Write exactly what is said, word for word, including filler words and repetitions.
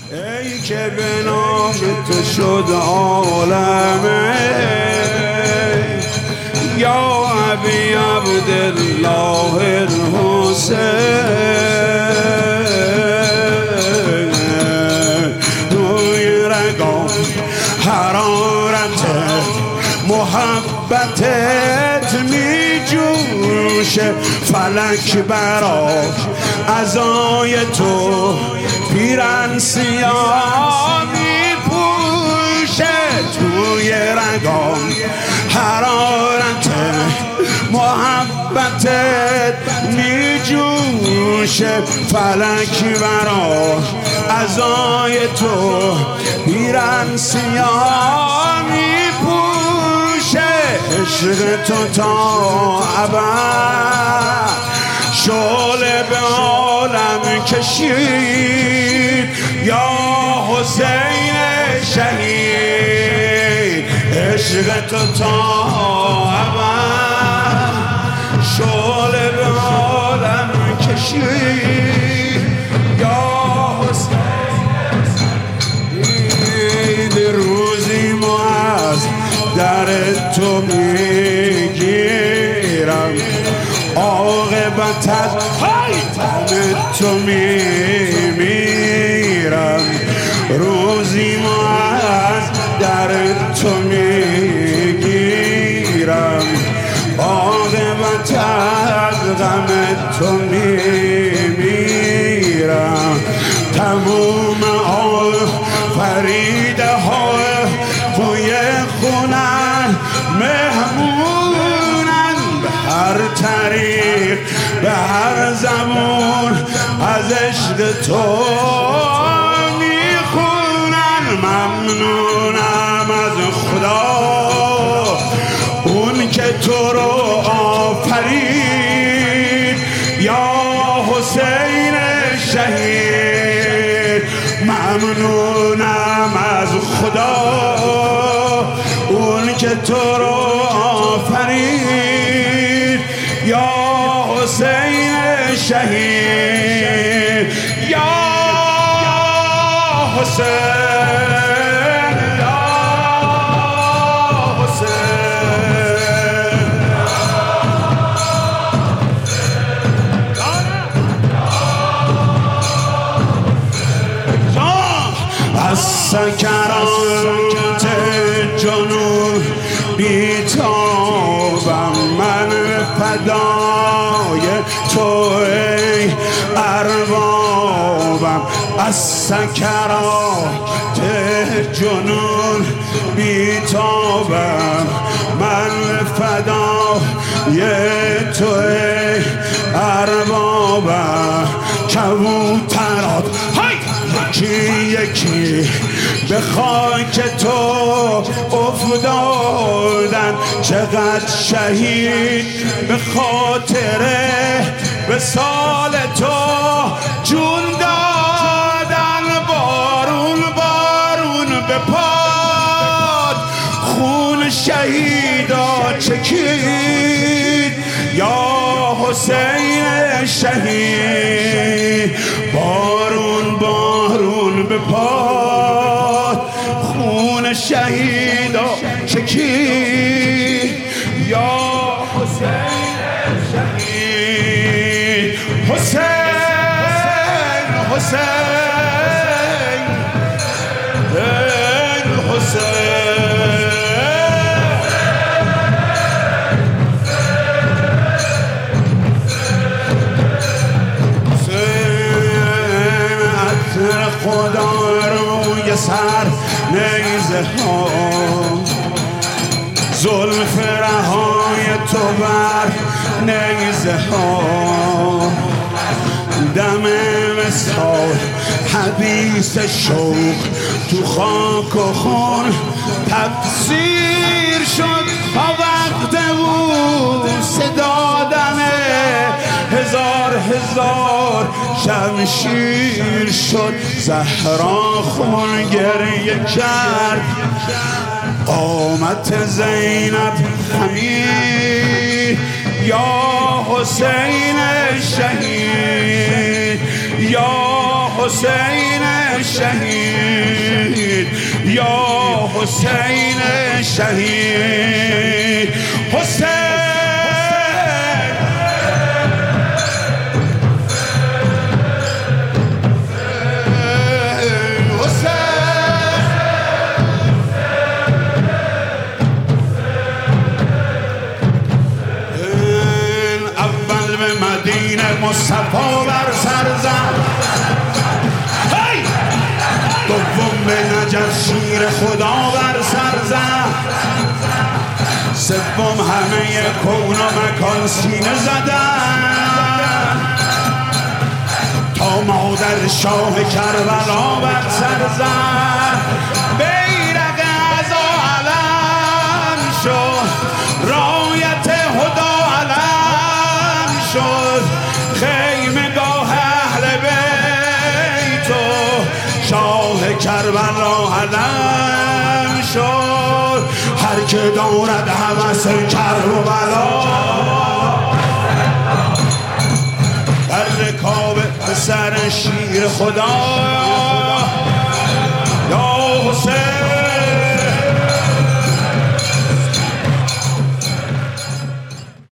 ای که به نام تو شد عالمه یا ابی عبدالله الحسین روی رگام حرارت محبتت می جوشه فلک برا عزای تو پیرن سیاه می پوشه توی رگام حرارت محبتت می جوشه فلک برا عزای تو پیرن سیاه می پوشه عشق تو تا ابد شعله به عالم کشید یا حسین شهید عشق تو تا ابد شعله به عالم کشید یا حسین شهید روزی ما از در تو میگیرم عاقبت از تن تو میمیرم روزی ما از در تو میگیرم عاقبت از غم تو میمیرم تموم آفریده ها توی خونن مهمونن به هر طریق به هر زمان از عشق تو میخونن ممنونم از خدا اون که تو رو آفرید یا حسین شهید ممنونم از خدا اون که تو رو آفرید یا حسین شهید یا حسین یا حسین از سکرات جنون بیتابم من فدای تو ای اربابم از سکرات جنون بیتابم من فدای تو ای اربابم کبوترات یکی یکی به خاک تو افتادن چقدر شهید به خاطر وصال تو جون دادن بارون بارون به پاد خون شهیدا چکید یا حسین شهید بارون بارون به پاد خون شهیدا چکید یا حسین شهید حسین حسین حسین خدا روی سر نیزه ها زلف رهای تو بر نیزه ها دم وصال حدیث شوق تو خاک و خون تفسیر شد تا وقت بود صدادن هزار هزار شمشیر شد زهرا خون گریه کرد قامت زینب خمیر یا حسین شهید یا حسین شهید یا حسین شهید حسین مصطفی بر سر زد دوم به نجف شیر خدا بر سر زد سوم همه کون و مکان سینه زدن تا مادر شاه کربلا بر سر زد بیرق عزا علم شد رایت هدا علم شد خیمگاه اهل بیت و شاه کربلا علم شد هر که دارد هوس کربلا در رکاب پسر شیر خدا یا حسین